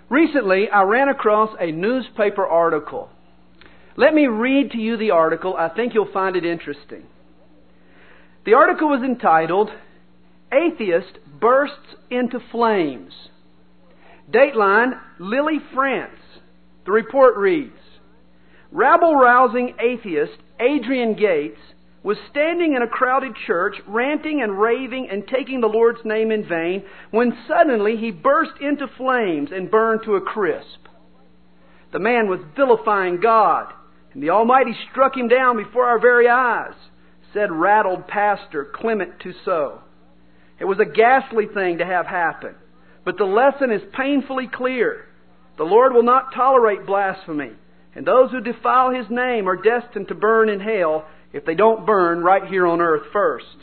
Recently, I ran across a newspaper article. Let me read to you the article. I think you'll find it interesting. The article was entitled, "Atheist Bursts into Flames." Dateline, Lille, France. The report reads, "Rabble-rousing atheist Adrian Gates was standing in a crowded church, ranting and raving and taking the Lord's name in vain, when suddenly he burst into flames and burned to a crisp. The man was vilifying God, and the Almighty struck him down before our very eyes," said rattled Pastor Clement Tussaud. "It was a ghastly thing to have happen, but the lesson is painfully clear. The Lord will not tolerate blasphemy, and those who defile His name are destined to burn in hell if they don't burn right here on earth first."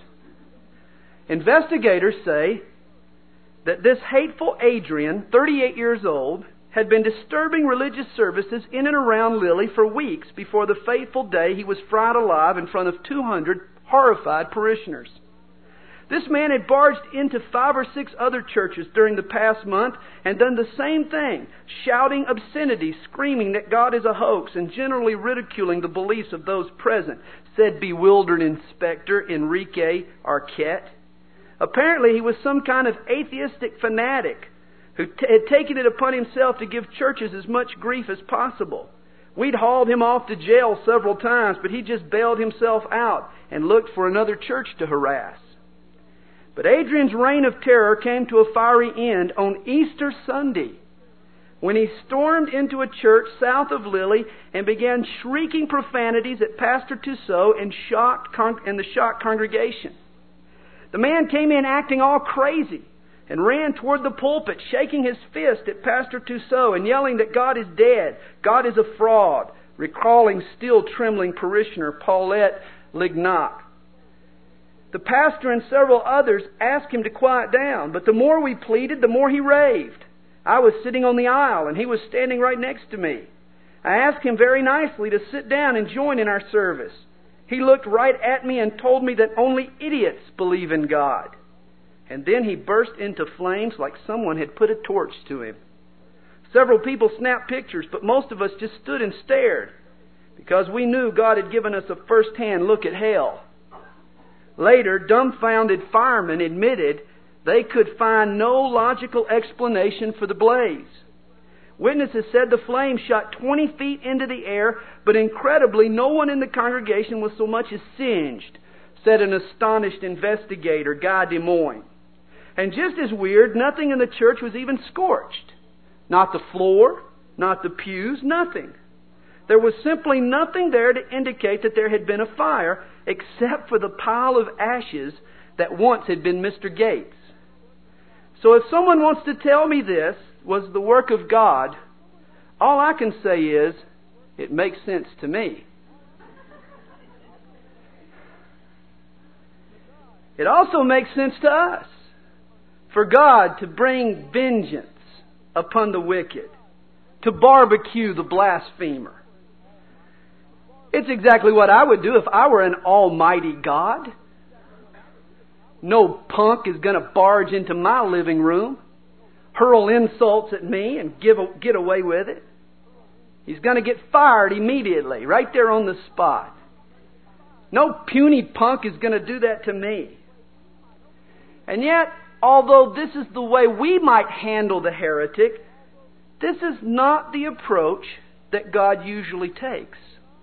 Investigators say that this hateful Adrian, 38 years old, had been disturbing religious services in and around Lille for weeks before the fateful day he was fried alive in front of 200 horrified parishioners. This man had barged into 5 or 6 other churches during the past month and done the same thing, shouting obscenities, screaming that God is a hoax, and generally ridiculing the beliefs of those present, said bewildered Inspector Enrique Arquette. Apparently he was some kind of atheistic fanatic who had taken it upon himself to give churches as much grief as possible. We'd hauled him off to jail several times, but he just bailed himself out and looked for another church to harass. But Adrian's reign of terror came to a fiery end on Easter Sunday, when he stormed into a church south of Lille and began shrieking profanities at Pastor Tussaud and the shocked congregation. The man came in acting all crazy and ran toward the pulpit, shaking his fist at Pastor Tussaud and yelling that God is dead, God is a fraud, recalling still trembling parishioner Paulette Lignac. The pastor and several others asked him to quiet down, but the more we pleaded, the more he raved. I was sitting on the aisle, and he was standing right next to me. I asked him very nicely to sit down and join in our service. He looked right at me and told me that only idiots believe in God. And then he burst into flames like someone had put a torch to him. Several people snapped pictures, but most of us just stood and stared, because we knew God had given us a first-hand look at hell. Later, dumbfounded firemen admitted they could find no logical explanation for the blaze. Witnesses said the flames shot 20 feet into the air, but incredibly no one in the congregation was so much as singed, said an astonished investigator, Guy Des Moines. And just as weird, nothing in the church was even scorched. Not the floor, not the pews, nothing. There was simply nothing there to indicate that there had been a fire, except for the pile of ashes that once had been Mr. Gates. So if someone wants to tell me this was the work of God, all I can say is, it makes sense to me. It also makes sense to us for God to bring vengeance upon the wicked, to barbecue the blasphemer. It's exactly what I would do if I were an almighty God. No punk is going to barge into my living room, hurl insults at me, and get away with it. He's going to get fired immediately, right there on the spot. No puny punk is going to do that to me. And yet, although this is the way we might handle the heretic, this is not the approach that God usually takes.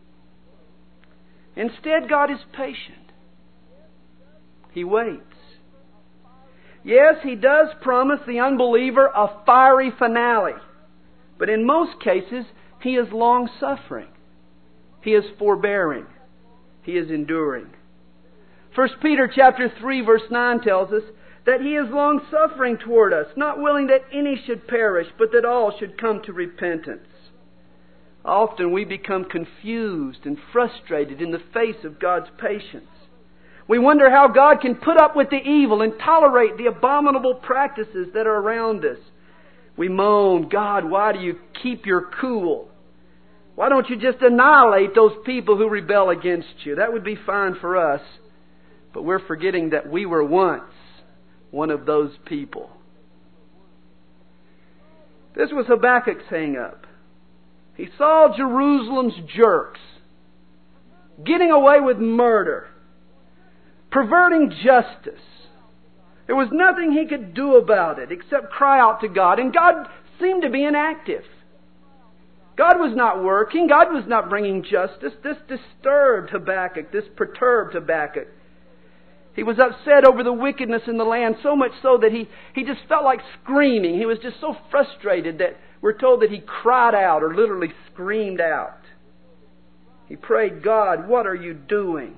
Instead, God is patient. He waits. Yes, He does promise the unbeliever a fiery finale. But in most cases, He is long-suffering. He is forbearing. He is enduring. 1 Peter chapter 3 verse 9 tells us that He is long-suffering toward us, not willing that any should perish, but that all should come to repentance. Often we become confused and frustrated in the face of God's patience. We wonder how God can put up with the evil and tolerate the abominable practices that are around us. We moan, God, why do you keep your cool? Why don't you just annihilate those people who rebel against you? That would be fine for us. But we're forgetting that we were once one of those people. This was Habakkuk's hang-up. He saw Jerusalem's jerks getting away with murder, perverting justice. There was nothing he could do about it except cry out to God. And God seemed to be inactive. God was not working. God was not bringing justice. This disturbed Habakkuk. This perturbed Habakkuk. He was upset over the wickedness in the land, so much so that he just felt like screaming. He was just so frustrated that we're told that he cried out, or literally screamed out. He prayed, God, what are you doing?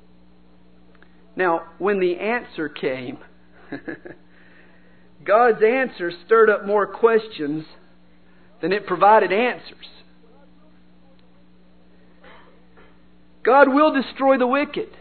Now, when the answer came, God's answer stirred up more questions than it provided answers. God will destroy the wicked.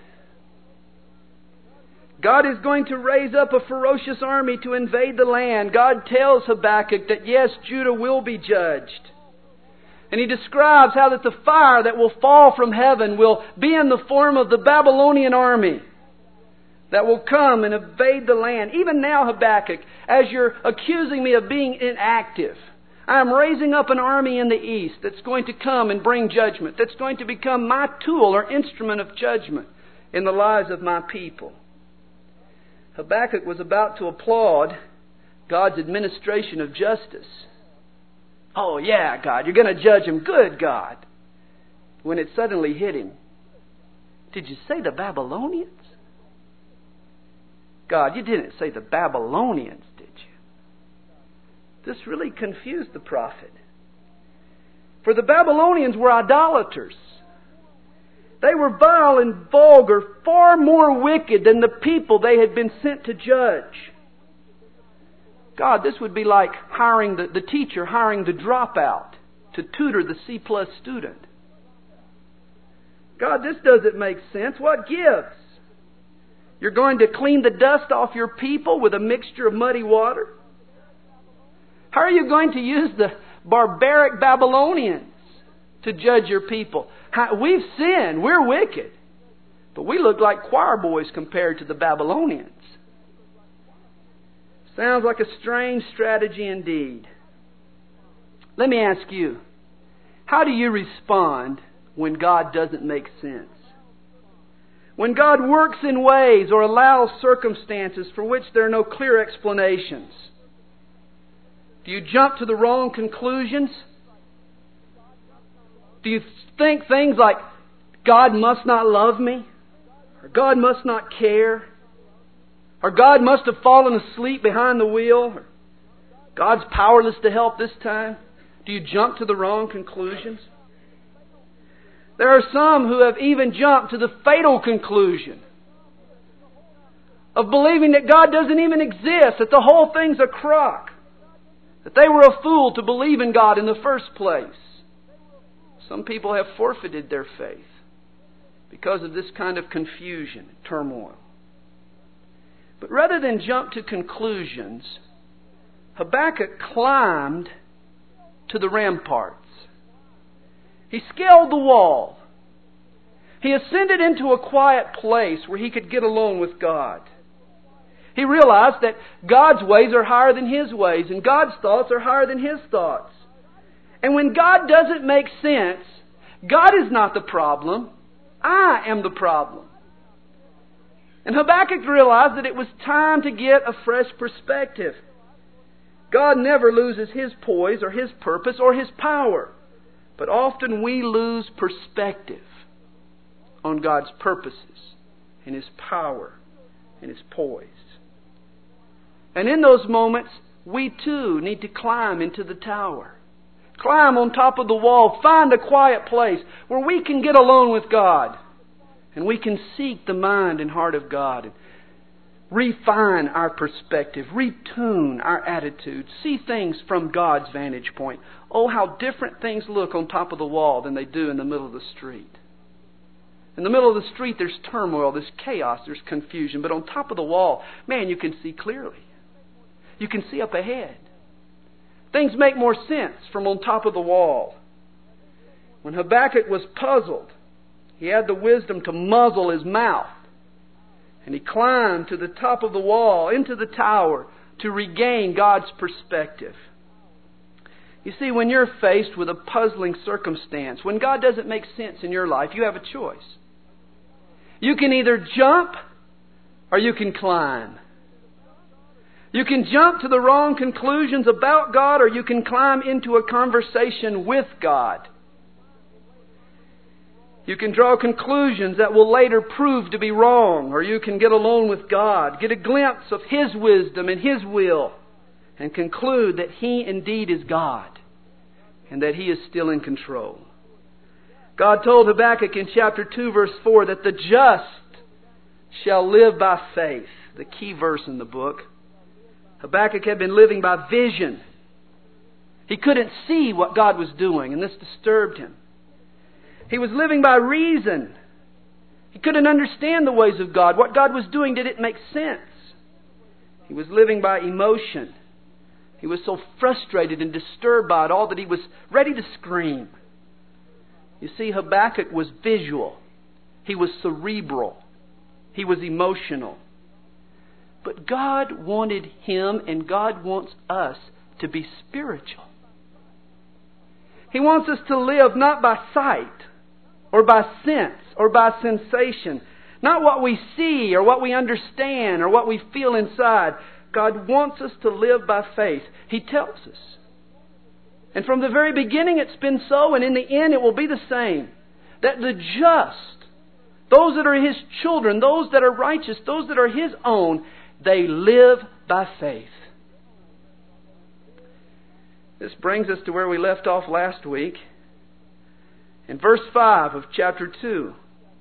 God is going to raise up a ferocious army to invade the land. God tells Habakkuk that yes, Judah will be judged. And He describes how that the fire that will fall from heaven will be in the form of the Babylonian army that will come and invade the land. Even now, Habakkuk, as you're accusing me of being inactive, I am raising up an army in the east that's going to come and bring judgment, that's going to become my tool or instrument of judgment in the lives of my people. Habakkuk was about to applaud God's administration of justice. Oh yeah, God, you're going to judge him. Good, God. When it suddenly hit him, did you say the Babylonians? God, you didn't say the Babylonians, did you? This really confused the prophet. For the Babylonians were idolaters. They were vile and vulgar, far more wicked than the people they had been sent to judge. God, this would be like hiring the teacher hiring the dropout to tutor the C+ student. God, this doesn't make sense. What gives? You're going to clean the dust off your people with a mixture of muddy water? How are you going to use the barbaric Babylonians to judge your people? We've sinned. We're wicked. But we look like choir boys compared to the Babylonians. Sounds like a strange strategy indeed. Let me ask you, how do you respond when God doesn't make sense? When God works in ways or allows circumstances for which there are no clear explanations? Do you jump to the wrong conclusions? Do you think things like, God must not love me? Or God must not care? Or God must have fallen asleep behind the wheel? Or God's powerless to help this time? Do you jump to the wrong conclusions? There are some who have even jumped to the fatal conclusion of believing that God doesn't even exist, that the whole thing's a crock, that they were a fool to believe in God in the first place. Some people have forfeited their faith because of this kind of confusion, turmoil. But rather than jump to conclusions, Habakkuk climbed to the ramparts. He scaled the wall. He ascended into a quiet place where he could get alone with God. He realized that God's ways are higher than his ways, and God's thoughts are higher than his thoughts. And when God doesn't make sense, God is not the problem. I am the problem. And Habakkuk realized that it was time to get a fresh perspective. God never loses His poise or His purpose or His power. But often we lose perspective on God's purposes and His power and His poise. And in those moments, we too need to climb into the tower. Climb on top of the wall. Find a quiet place where we can get alone with God. And we can seek the mind and heart of God. And refine our perspective. Retune our attitude. See things from God's vantage point. Oh, how different things look on top of the wall than they do in the middle of the street. In the middle of the street there's turmoil, there's chaos, there's confusion. But on top of the wall, man, you can see clearly. You can see up ahead. Things make more sense from on top of the wall. When Habakkuk was puzzled, he had the wisdom to muzzle his mouth. And he climbed to the top of the wall, into the tower, to regain God's perspective. You see, when you're faced with a puzzling circumstance, when God doesn't make sense in your life, you have a choice. You can either jump or you can climb. You can jump to the wrong conclusions about God, or you can climb into a conversation with God. You can draw conclusions that will later prove to be wrong, or you can get alone with God, get a glimpse of His wisdom and His will, and conclude that He indeed is God and that He is still in control. God told Habakkuk in chapter 2, verse 4, that the just shall live by faith. The key verse in the book. Habakkuk had been living by vision. He couldn't see what God was doing, and this disturbed him. He was living by reason. He couldn't understand the ways of God. What God was doing, did it make sense? He was living by emotion. He was so frustrated and disturbed by it all that he was ready to scream. You see, Habakkuk was visual. He was cerebral. He was emotional. But God wanted him, and God wants us to be spiritual. He wants us to live not by sight, or by sense, or by sensation. Not what we see, or what we understand, or what we feel inside. God wants us to live by faith. He tells us. And from the very beginning it's been so, and in the end it will be the same. That the just, those that are His children, those that are righteous, those that are His own, they live by faith. This brings us to where we left off last week. In verse 5 of chapter 2.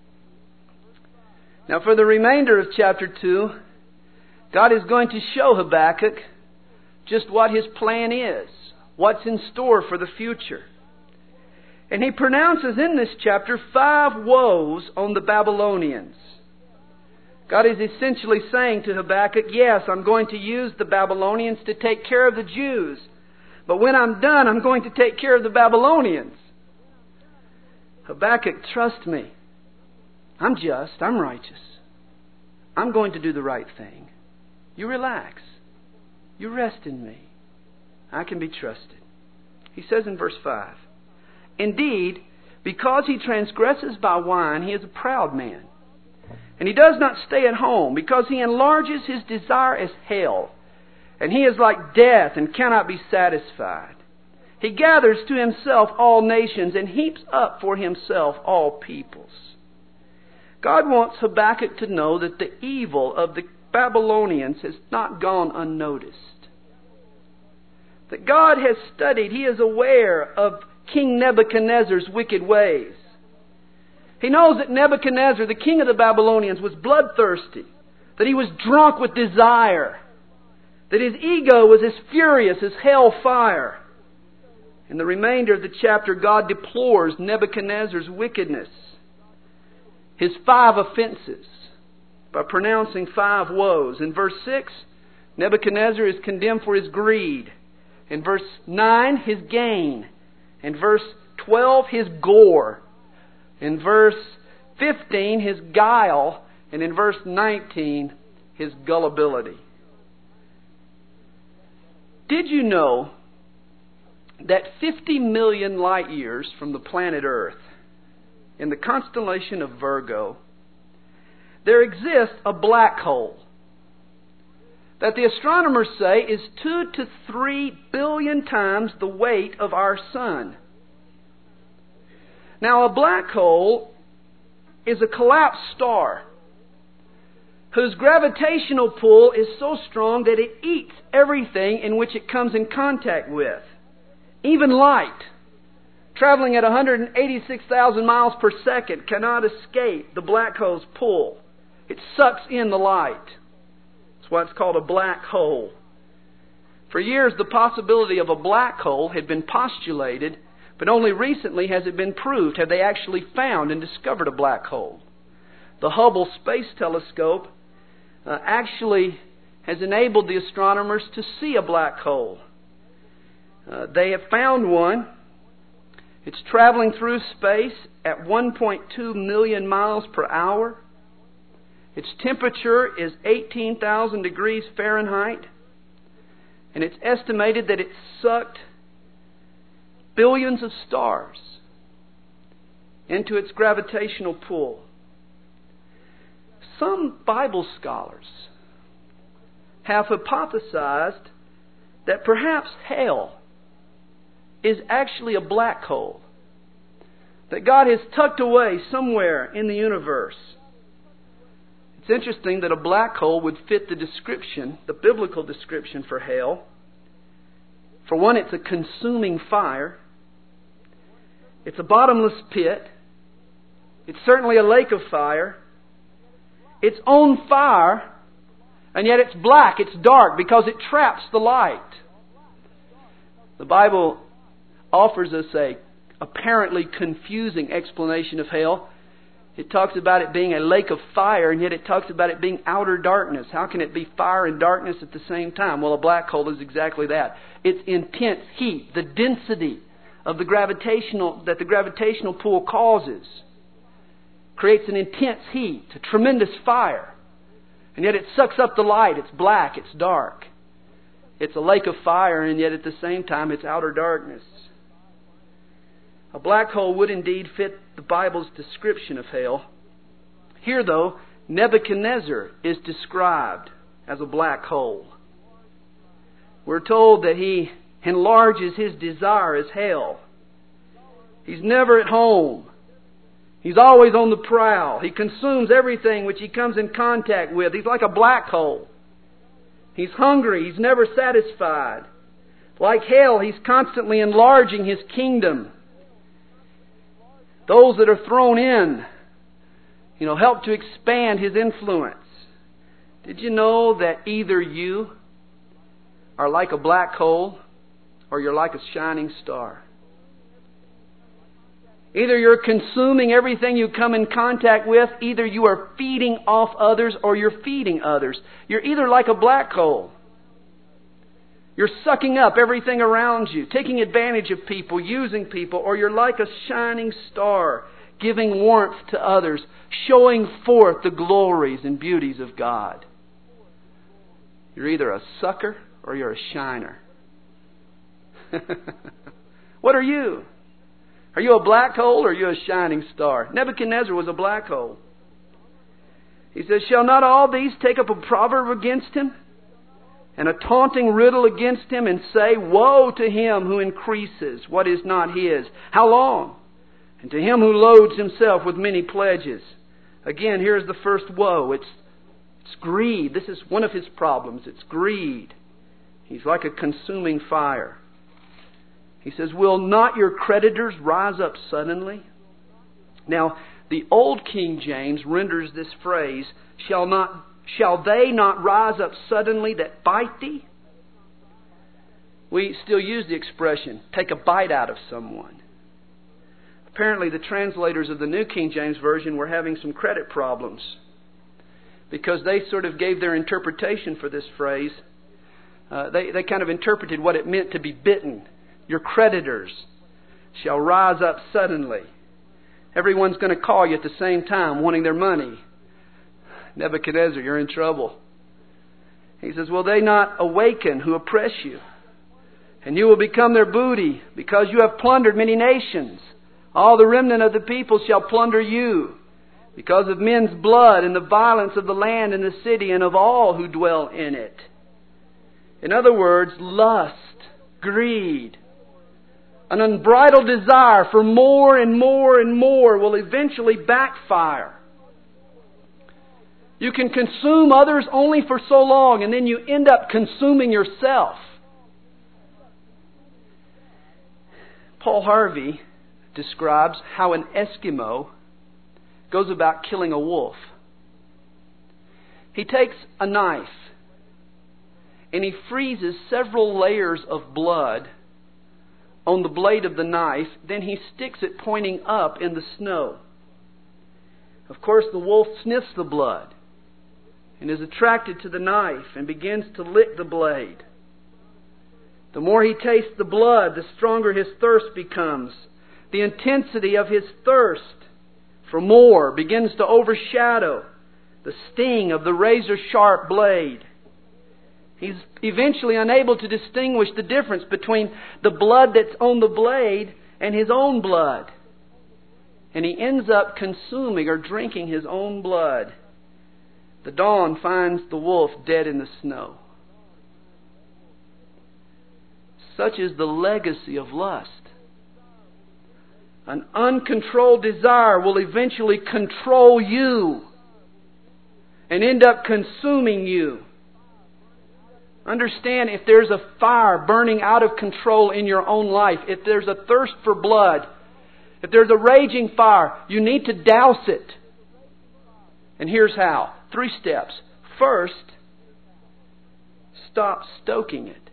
Now for the remainder of chapter 2, God is going to show Habakkuk just what His plan is, what's in store for the future. And He pronounces in this chapter 5 woes on the Babylonians. God is essentially saying to Habakkuk, yes, I'm going to use the Babylonians to take care of the Jews. But when I'm done, I'm going to take care of the Babylonians. Habakkuk, trust me. I'm just. I'm righteous. I'm going to do the right thing. You relax. You rest in me. I can be trusted. He says in verse 5, indeed, because he transgresses by wine, he is a proud man. And he does not stay at home, because he enlarges his desire as hell. And he is like death and cannot be satisfied. He gathers to himself all nations and heaps up for himself all peoples. God wants Habakkuk to know that the evil of the Babylonians has not gone unnoticed. That God has studied, He is aware of King Nebuchadnezzar's wicked ways. He knows that Nebuchadnezzar, the king of the Babylonians, was bloodthirsty. That he was drunk with desire. That his ego was as furious as hell fire. In the remainder of the chapter, God deplores Nebuchadnezzar's wickedness, his 5 offenses, by pronouncing 5 woes. In verse 6, Nebuchadnezzar is condemned for his greed. In verse 9, his gain. In verse 12, his gore. In verse 15, his guile. And in verse 19, his gullibility. Did you know that 50 million light years from the planet Earth, in the constellation of Virgo, there exists a black hole that the astronomers say is 2 to 3 billion times the weight of our sun. Now, a black hole is a collapsed star whose gravitational pull is so strong that it eats everything in which it comes in contact with. Even light, traveling at 186,000 miles per second, cannot escape the black hole's pull. It sucks in the light. That's why it's called a black hole. For years, the possibility of a black hole had been postulated, but only recently has it been proved. Have they actually found and discovered a black hole? The Hubble Space Telescope actually has enabled the astronomers to see a black hole. They have found one. It's traveling through space at 1.2 million miles per hour. Its temperature is 18,000 degrees Fahrenheit. And it's estimated that it sucked billions of stars into its gravitational pull. Some Bible scholars have hypothesized that perhaps hell is actually a black hole that God has tucked away somewhere in the universe. It's interesting that a black hole would fit the description, the biblical description for hell. For one, it's a consuming fire. It's a bottomless pit. It's certainly a lake of fire. It's on fire, and yet it's black, it's dark, because it traps the light. The Bible offers us a apparently confusing explanation of hell. It talks about it being a lake of fire, and yet it talks about it being outer darkness. How can it be fire and darkness at the same time? Well, a black hole is exactly that. It's intense heat, the density of the gravitational pull causes, creates an intense heat, a tremendous fire. And yet it sucks up the light. It's black, it's dark. It's a lake of fire, and yet at the same time it's outer darkness. A black hole would indeed fit the Bible's description of hell. Here, though, Nebuchadnezzar is described as a black hole. We're told that he enlarges his desire as hell. He's never at home. He's always on the prowl. He consumes everything which he comes in contact with. He's like a black hole. He's hungry. He's never satisfied. Like hell, he's constantly enlarging his kingdom. Those that are thrown in, help to expand his influence. Did you know that either you are like a black hole or you're like a shining star? Either you're consuming everything you come in contact with, either you are feeding off others or you're feeding others. You're either like a black hole. You're sucking up everything around you, taking advantage of people, using people, or you're like a shining star, giving warmth to others, showing forth the glories and beauties of God. You're either a sucker or you're a shiner. What are you? Are you a black hole or are you a shining star? Nebuchadnezzar was a black hole. He says, shall not all these take up a proverb against him, and a taunting riddle against him, and say, woe to him who increases what is not his? How long? And to him who loads himself with many pledges. Again, here's the first woe. It's greed. This is one of his problems. It's greed. He's like a consuming fire. He says, will not your creditors rise up suddenly? Now, the old King James renders this phrase, shall they not rise up suddenly that bite thee? We still use the expression, take a bite out of someone. Apparently the translators of the New King James Version were having some credit problems, because they sort of gave their interpretation for this phrase. They kind of interpreted what it meant to be bitten. Your creditors shall rise up suddenly. Everyone's going to call you at the same time wanting their money. Nebuchadnezzar, you're in trouble. He says, will they not awaken who oppress you? And you will become their booty, because you have plundered many nations. All the remnant of the people shall plunder you, because of men's blood and the violence of the land and the city and of all who dwell in it. In other words, lust, greed, an unbridled desire for more and more and more will eventually backfire. You can consume others only for so long, and then you end up consuming yourself. Paul Harvey describes how an Eskimo goes about killing a wolf. He takes a knife and he freezes several layers of blood on the blade of the knife. Then he sticks it pointing up in the snow. Of course, the wolf sniffs the blood and is attracted to the knife and begins to lick the blade. The more he tastes the blood, the stronger his thirst becomes. The intensity of his thirst for more begins to overshadow the sting of the razor-sharp blade. He's eventually unable to distinguish the difference between the blood that's on the blade and his own blood. And he ends up consuming or drinking his own blood. The dawn finds the wolf dead in the snow. Such is the legacy of lust. An uncontrolled desire will eventually control you and end up consuming you. Understand, if there's a fire burning out of control in your own life, if there's a thirst for blood, if there's a raging fire, you need to douse it. And here's how. 3 steps. First, stop stoking it.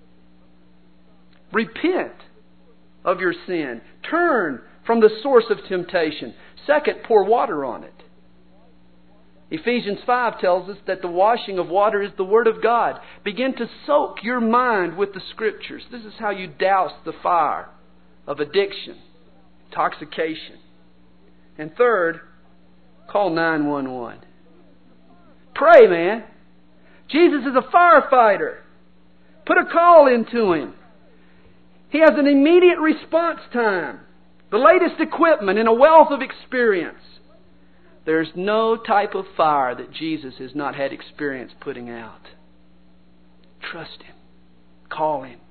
Repent of your sin. Turn from the source of temptation. Second, pour water on it. Ephesians 5 tells us that the washing of water is the Word of God. Begin to soak your mind with the Scriptures. This is how you douse the fire of addiction, intoxication. And third, call 911. Pray, man. Jesus is a firefighter. Put a call into Him. He has an immediate response time, the latest equipment, and a wealth of experience. There's no type of fire that Jesus has not had experience putting out. Trust Him. Call Him.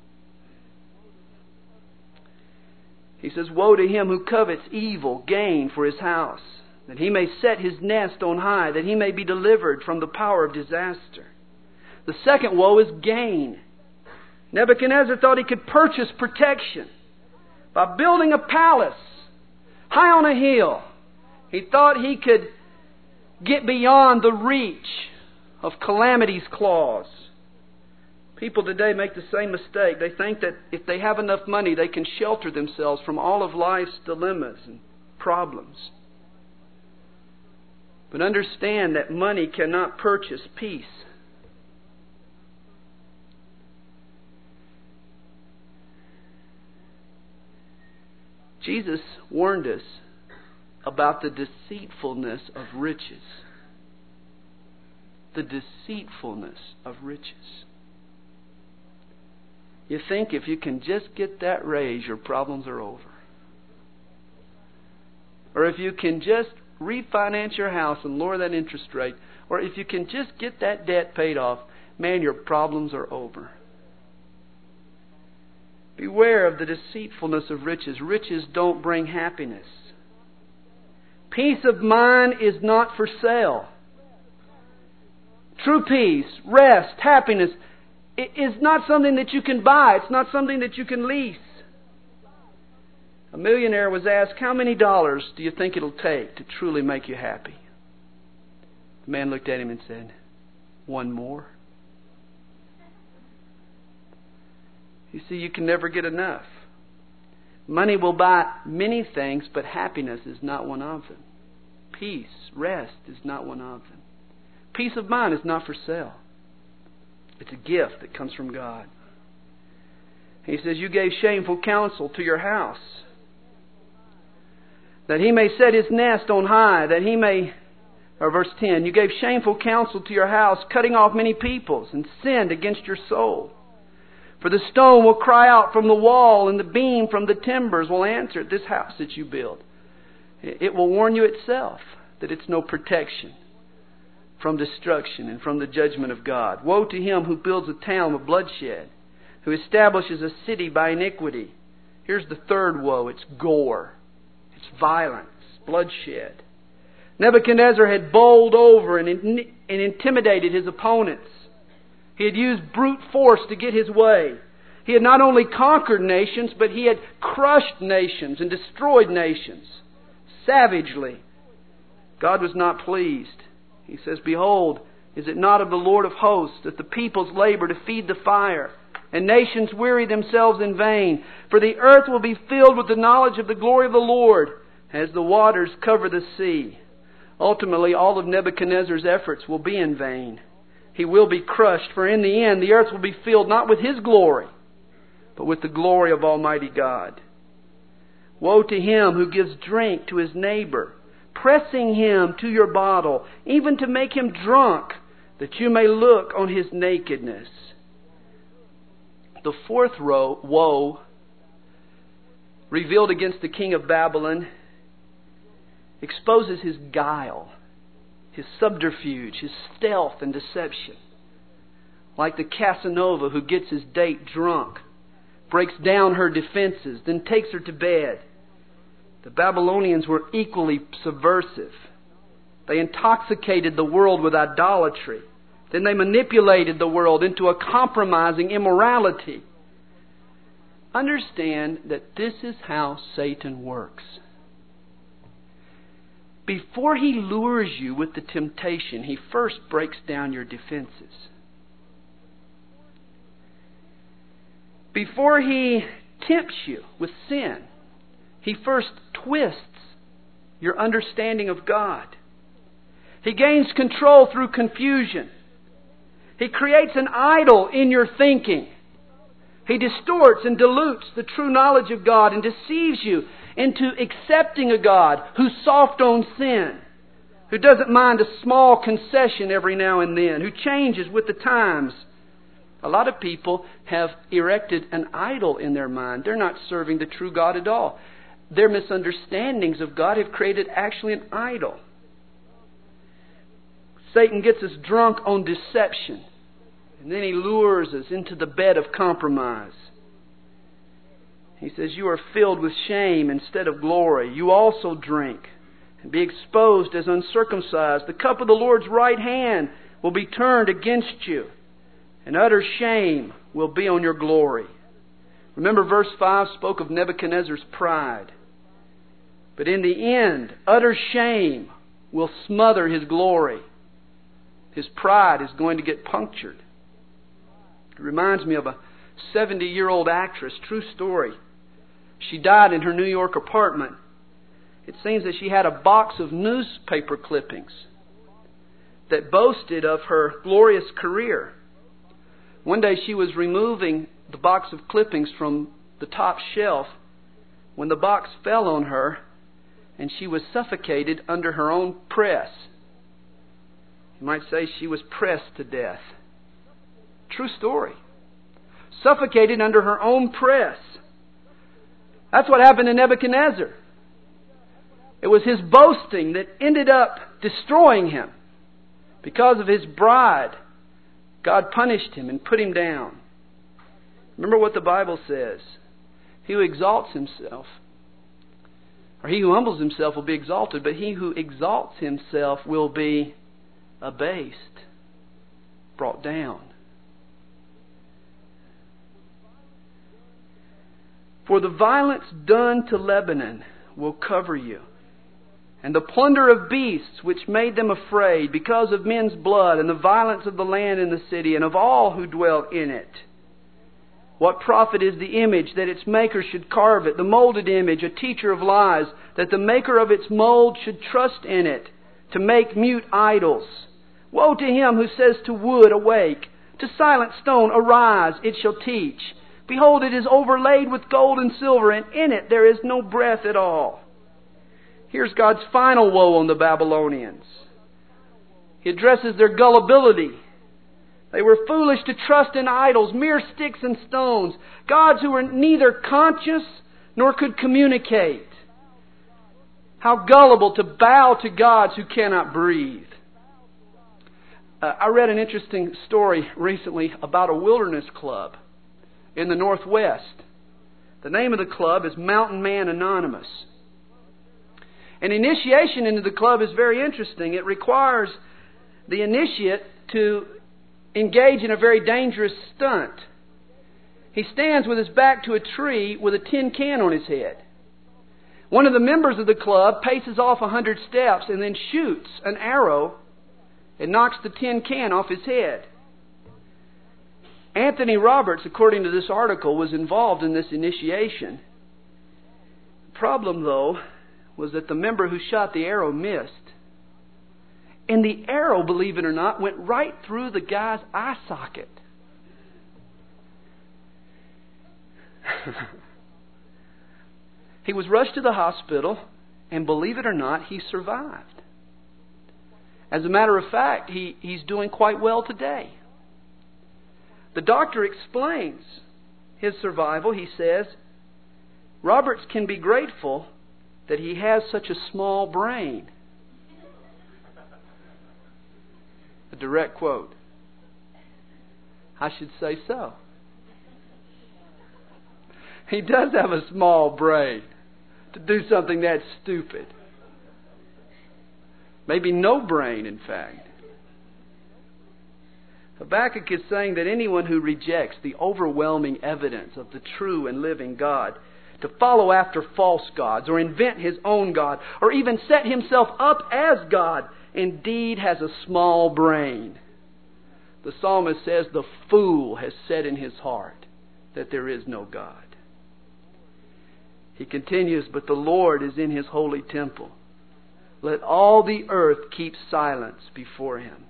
He says, "Woe to him who covets evil gain for his house, that he may set his nest on high, that he may be delivered from the power of disaster." The second woe is gain. Nebuchadnezzar thought he could purchase protection by building a palace high on a hill. He thought he could get beyond the reach of calamity's claws. People today make the same mistake. They think that if they have enough money, they can shelter themselves from all of life's dilemmas and problems. But understand that money cannot purchase peace. Jesus warned us about the deceitfulness of riches. The deceitfulness of riches. You think if you can just get that raise, your problems are over. Or if you can just refinance your house and lower that interest rate, or if you can just get that debt paid off, man, your problems are over. Beware of the deceitfulness of riches. Riches don't bring happiness. Peace of mind is not for sale. True peace, rest, happiness, it is not something that you can buy. It's not something that you can lease. A millionaire was asked, "How many dollars do you think it'll take to truly make you happy?" The man looked at him and said, "One more." You see, you can never get enough. Money will buy many things, but happiness is not one of them. Peace, rest is not one of them. Peace of mind is not for sale. It's a gift that comes from God. He says, "You gave shameful counsel to your house, that he may set his nest on high, that he may..." Or verse 10, "You gave shameful counsel to your house, cutting off many peoples, and sinned against your soul. For the stone will cry out from the wall, and the beam from the timbers will answer this house that you build." It will warn you itself that it's no protection from destruction and from the judgment of God. "Woe to him who builds a town with bloodshed, who establishes a city by iniquity." Here's the third woe. It's gore. It's violence, bloodshed. Nebuchadnezzar had bowled over and intimidated his opponents. He had used brute force to get his way. He had not only conquered nations, but he had crushed nations and destroyed nations savagely. God was not pleased. He says, "Behold, is it not of the Lord of hosts that the peoples labor to feed the fire, and nations weary themselves in vain? For the earth will be filled with the knowledge of the glory of the Lord, as the waters cover the sea." Ultimately, all of Nebuchadnezzar's efforts will be in vain. He will be crushed, for in the end, the earth will be filled not with his glory, but with the glory of Almighty God. "Woe to him who gives drink to his neighbor, pressing him to your bottle, even to make him drunk. that you may look on his nakedness. The fourth woe revealed against the king of Babylon exposes his guile, his subterfuge, his stealth and deception. Like the Casanova who gets his date drunk, breaks down her defenses, then takes her to bed. The Babylonians were equally subversive. They intoxicated the world with idolatry. Then they manipulated the world into a compromising immorality. Understand that this is how Satan works. Before he lures you with the temptation, he first breaks down your defenses. Before he tempts you with sin, he first twists your understanding of God. He gains control through confusion. He creates an idol in your thinking. He distorts and dilutes the true knowledge of God and deceives you into accepting a God who's soft on sin, who doesn't mind a small concession every now and then, who changes with the times. A lot of people have erected an idol in their mind. They're not serving the true God at all. Their misunderstandings of God have created actually an idol. Satan gets us drunk on deception, and then he lures us into the bed of compromise. He says, you are filled with shame instead of glory. You also drink and be exposed as uncircumcised. The cup of the Lord's right hand will be turned against you, and utter shame will be on your glory. Remember, verse 5 spoke of Nebuchadnezzar's pride. But in the end, utter shame will smother his glory. His pride is going to get punctured. It reminds me of a 70-year-old actress, true story. She died in her New York apartment. It seems that she had a box of newspaper clippings that boasted of her glorious career. One day she was removing the box of clippings from the top shelf when the box fell on her and she was suffocated under her own press. You might say she was pressed to death. True story. Suffocated under her own press. That's what happened to Nebuchadnezzar. It was his boasting that ended up destroying him. Because of his pride, God punished him and put him down. Remember what the Bible says. He who exalts himself, or he who humbles himself will be exalted, but he who exalts himself will be abased, brought down. For the violence done to Lebanon will cover you, and the plunder of beasts which made them afraid because of men's blood and the violence of the land in the city and of all who dwell in it. What profit is the image that its maker should carve it, the molded image, a teacher of lies, that the maker of its mold should trust in it to make mute idols? Woe to him who says to wood, awake, to silent stone, arise, it shall teach. Behold, it is overlaid with gold and silver, and in it there is no breath at all. Here's God's final woe on the Babylonians. He addresses their gullibility. They were foolish to trust in idols, mere sticks and stones, gods who were neither conscious nor could communicate. How gullible to bow to gods who cannot breathe. I read an interesting story recently about a wilderness club in the Northwest. The name of the club is Mountain Man Anonymous. An initiation into the club is very interesting. It requires the initiate to engage in a very dangerous stunt. He stands with his back to a tree with a tin can on his head. One of the members of the club paces off 100 steps and then shoots an arrow and knocks the tin can off his head. Anthony Roberts, according to this article, was involved in this initiation. The problem, though, was that the member who shot the arrow missed. And the arrow, believe it or not, went right through the guy's eye socket. He was rushed to the hospital, and believe it or not, he survived. As a matter of fact, he's doing quite well today. The doctor explains his survival. He says, Roberts can be grateful that he has such a small brain. A direct quote. I should say so. He does have a small brain to do something that stupid. Maybe no brain, in fact. Habakkuk is saying that anyone who rejects the overwhelming evidence of the true and living God, to follow after false gods, or invent his own God, or even set himself up as God, indeed has a small brain. The psalmist says, the fool has said in his heart that there is no God. He continues, but the Lord is in His holy temple. Let all the earth keep silence before Him.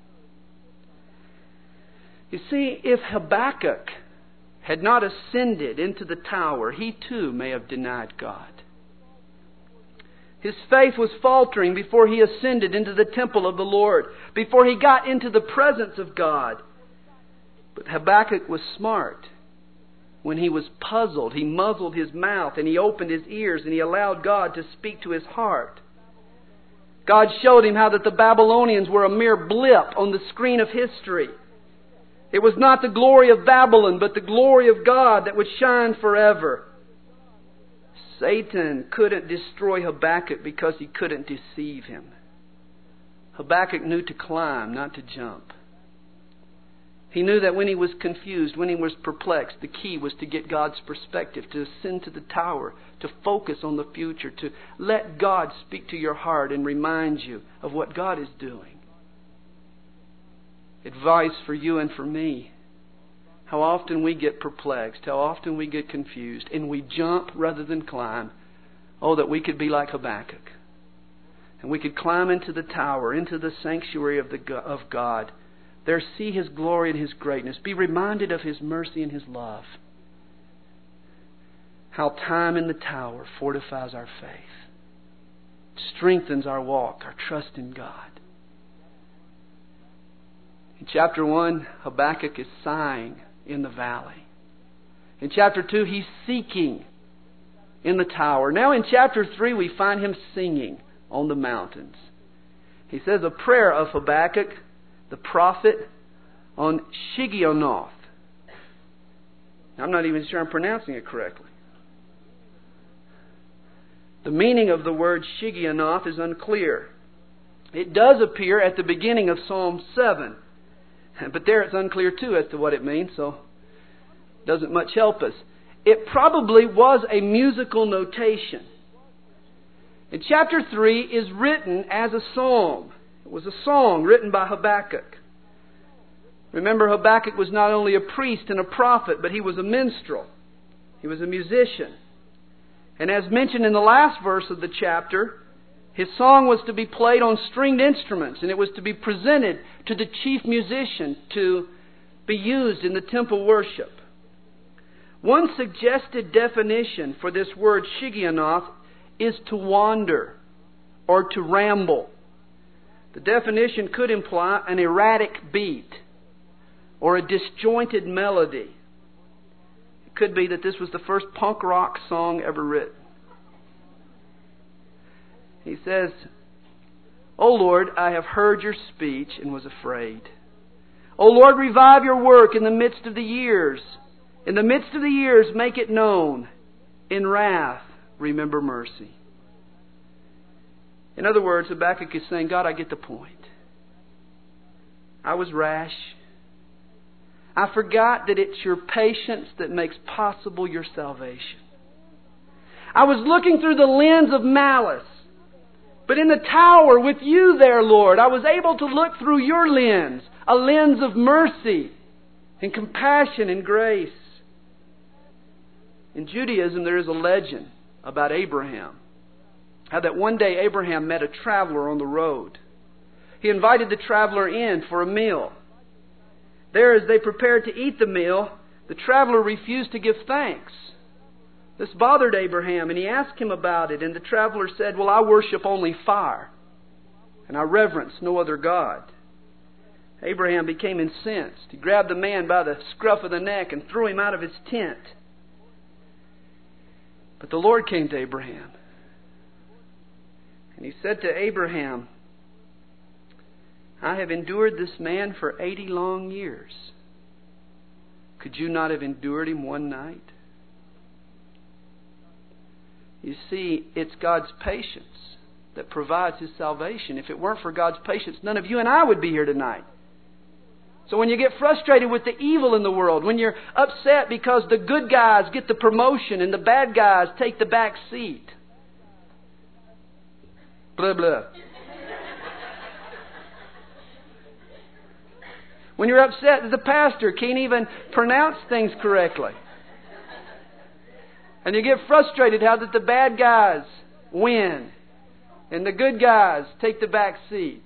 You see, if Habakkuk had not ascended into the tower, he too may have denied God. His faith was faltering before he ascended into the temple of the Lord, before he got into the presence of God. But Habakkuk was smart. When he was puzzled, he muzzled his mouth and he opened his ears and he allowed God to speak to his heart. God showed him how that the Babylonians were a mere blip on the screen of history. It was not the glory of Babylon, but the glory of God that would shine forever. Satan couldn't destroy Habakkuk because he couldn't deceive him. Habakkuk knew to climb, not to jump. He knew that when he was confused, when he was perplexed, the key was to get God's perspective, to ascend to the tower, to focus on the future, to let God speak to your heart and remind you of what God is doing. Advice for you and for me. How often we get perplexed, how often we get confused, and we jump rather than climb. Oh, that we could be like Habakkuk. And we could climb into the tower, into the sanctuary of God. There see His glory and His greatness. Be reminded of His mercy and His love. How time in the tower fortifies our faith, strengthens our walk, our trust in God. In chapter 1, Habakkuk is sighing in the valley. In chapter 2, he's seeking in the tower. Now in chapter 3, we find him singing on the mountains. He says a prayer of Habakkuk, the prophet, on Shigionoth. I'm not even sure I'm pronouncing it correctly. The meaning of the word Shigionoth is unclear. It does appear at the beginning of Psalm 7. But there it's unclear too as to what it means, so it doesn't much help us. It probably was a musical notation. And chapter 3 is written as a psalm. It was a song written by Habakkuk. Remember, Habakkuk was not only a priest and a prophet, but he was a minstrel. He was a musician. And as mentioned in the last verse of the chapter, his song was to be played on stringed instruments, and it was to be presented to the chief musician to be used in the temple worship. One suggested definition for this word Shigionoth is to wander or to ramble. The definition could imply an erratic beat or a disjointed melody. It could be that this was the first punk rock song ever written. He says, O Lord, I have heard your speech and was afraid. O Lord, revive your work in the midst of the years. In the midst of the years, make it known. In wrath, remember mercy. In other words, Habakkuk is saying, God, I get the point. I was rash. I forgot that it's your patience that makes possible your salvation. I was looking through the lens of malice. But in the tower with you there, Lord, I was able to look through your lens, a lens of mercy and compassion and grace. In Judaism, there is a legend about Abraham. How that one day Abraham met a traveler on the road. He invited the traveler in for a meal. There, as they prepared to eat the meal, the traveler refused to give thanks. This bothered Abraham, and he asked him about it, and the traveler said, well, I worship only fire. and I reverence no other God. Abraham became incensed. He grabbed the man by the scruff of the neck and threw him out of his tent. But the Lord came to Abraham. And He said to Abraham, I have endured this man for 80 long years. Could you not have endured him one night? You see, it's God's patience that provides His salvation. If it weren't for God's patience, none of you and I would be here tonight. So when you get frustrated with the evil in the world, when you're upset because the good guys get the promotion and the bad guys take the back seat, blah, blah. When you're upset that the pastor can't even pronounce things correctly, and you get frustrated how that the bad guys win and the good guys take the back seat,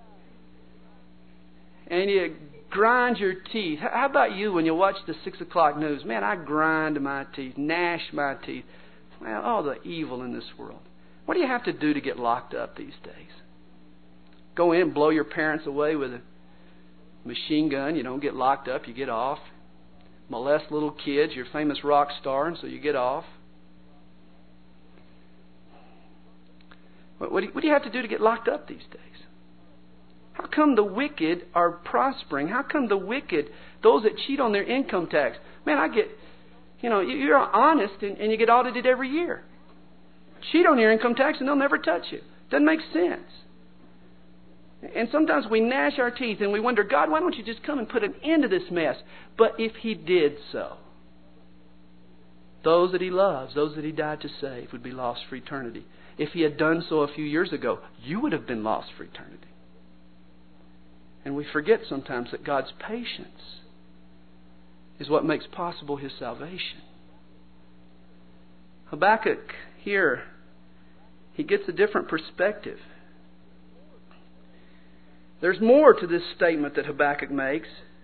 and you grind your teeth. How about you when you watch the 6 o'clock news? Man, I grind my teeth, gnash my teeth. Well, all the evil in this world. What do you have to do to get locked up these days? Go in and blow your parents away with a machine gun. You don't get locked up, you get off. Molest little kids. You're a famous rock star, and so you get off. What do you have to do to get locked up these days? How come the wicked are prospering? How come the wicked, those that cheat on their income tax? Man, you're honest and you get audited every year. Cheat on your income tax and they'll never touch you. Doesn't make sense. And sometimes we gnash our teeth and we wonder, God, why don't you just come and put an end to this mess? But if He did so, those that He loves, those that He died to save, would be lost for eternity. If He had done so a few years ago, you would have been lost for eternity. And we forget sometimes that God's patience is what makes possible His salvation. Habakkuk here, he gets a different perspective. There's more to this statement that Habakkuk makes.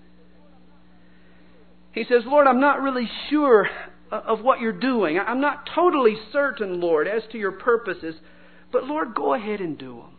He says, Lord, I'm not really sure of what you're doing. I'm not totally certain, Lord, as to your purposes. But Lord, go ahead and do them.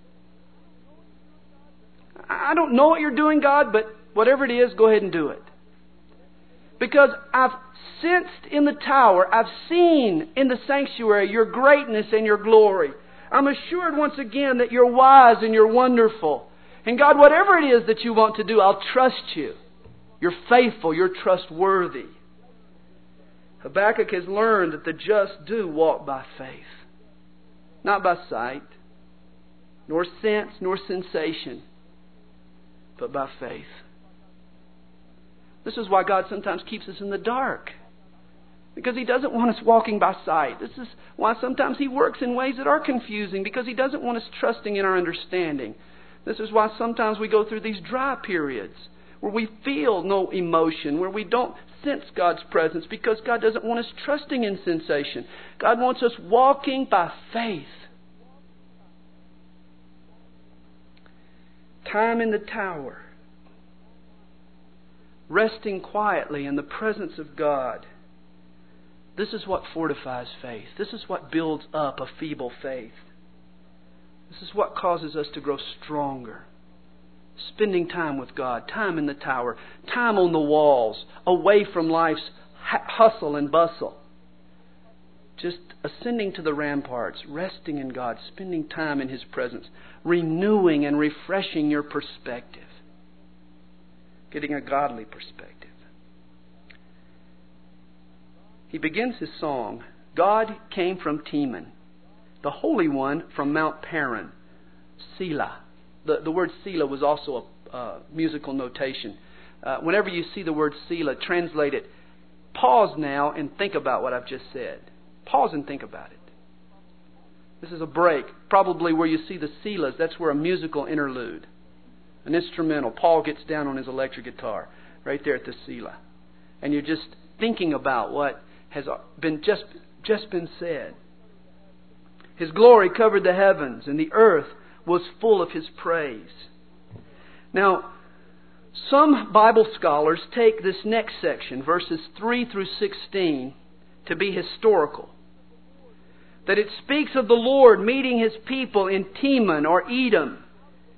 I don't know what you're doing, God, but whatever it is, go ahead and do it. Because I've sensed in the tower, I've seen in the sanctuary your greatness and your glory. I'm assured once again that you're wise and you're wonderful. And God, whatever it is that you want to do, I'll trust you. You're faithful, you're trustworthy. Habakkuk has learned that the just do walk by faith. Not by sight, nor sense, nor sensation, but by faith. This is why God sometimes keeps us in the dark. Because He doesn't want us walking by sight. This is why sometimes He works in ways that are confusing. Because He doesn't want us trusting in our understanding. This is why sometimes we go through these dry periods where we feel no emotion, where we don't sense God's presence, because God doesn't want us trusting in sensation. God wants us walking by faith. Time in the tower. Resting quietly in the presence of God. This is what fortifies faith. This is what builds up a feeble faith. This is what causes us to grow stronger. Spending time with God, time in the tower, time on the walls, away from life's hustle and bustle. Just ascending to the ramparts, resting in God, spending time in His presence, renewing and refreshing your perspective. Getting a godly perspective. He begins his song, God came from Teman, the Holy One from Mount Paran, Selah. The word Selah was also a musical notation. Whenever you see the word Selah, translate it. Pause now and think about what I've just said. Pause and think about it. This is a break. Probably where you see the Selahs, that's where a musical interlude, an instrumental. Paul gets down on his electric guitar right there at the Selah. And you're just thinking about what has been just been said. His glory covered the heavens, and the earth was full of His praise. Now, some Bible scholars take this next section, verses 3 through 16, to be historical. That it speaks of the Lord meeting His people in Teman or Edom.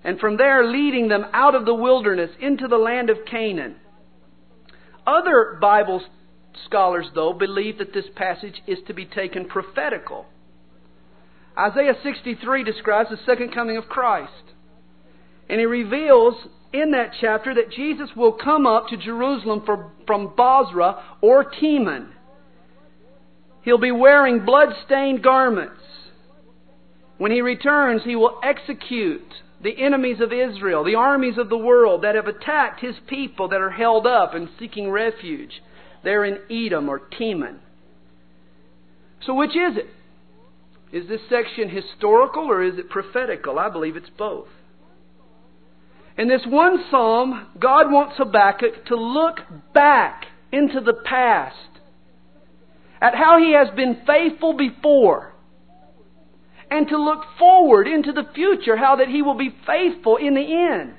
and from there leading them out of the wilderness into the land of Canaan. Other Bible scholars, though, believe that this passage is to be taken prophetical. Isaiah 63 describes the second coming of Christ. And he reveals in that chapter that Jesus will come up to Jerusalem from Bozrah or Teman. He'll be wearing blood-stained garments. When He returns, He will execute the enemies of Israel, the armies of the world that have attacked His people that are held up and seeking refuge there in Edom or Teman. So which is it? Is this section historical or is it prophetical? I believe it's both. In this one psalm, God wants Habakkuk to look back into the past at how He has been faithful before, and to look forward into the future, how that He will be faithful in the end.